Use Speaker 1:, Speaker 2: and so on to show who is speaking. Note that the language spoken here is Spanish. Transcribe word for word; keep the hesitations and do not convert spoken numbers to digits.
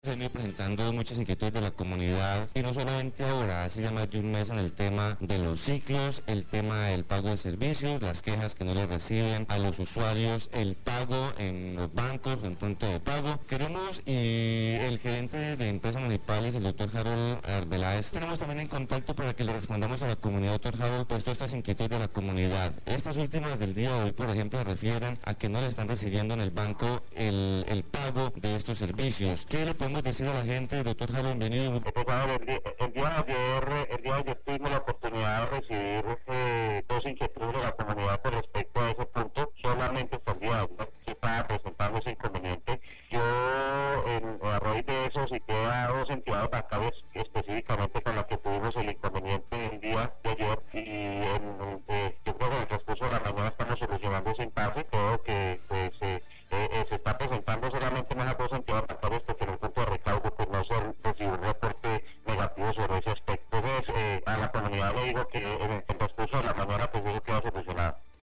Speaker 1: Se han ido presentando muchas inquietudes de la comunidad y no solamente ahora, hace ya más de un mes en el tema de los ciclos, el tema del pago de servicios, las quejas que no le reciben a los usuarios, el pago en los bancos, en punto de pago. Queremos, y el gerente de empresas municipales, el doctor Harold Arbeláez, tenemos también en contacto para que le respondamos a la comunidad, doctor Harold, pues todas estas inquietudes de la comunidad. Estas últimas del día de hoy, por ejemplo, refieren a que no le están recibiendo en el banco el, el pago de estos servicios. ¿Qué le podemos decir a la gente, doctor Harold? Bienvenido.
Speaker 2: El día, el día de ayer, el día de ayer tuvimos la oportunidad de recibir eh, dos inquietudes de la comunidad con respecto a ese punto. Solamente hasta el día de ayer se estaba presentando ese inconveniente. Yo, en, a raíz de eso, cité a dos entidades bancarias específicamente con las que tuvimos el inconveniente el día de ayer, y en, eh, yo creo que en el transcurso de la mañana estamos solucionando ese impasse. Creo que pues, eh, eh, se está presentando solamente en esas dos entidades bancarias porque en el punto de recaudo pues no se recibió un reporte negativo sobre ese aspecto. Entonces, eh, a la comunidad le digo que en el transcurso de la mañana pues eso queda solucionado.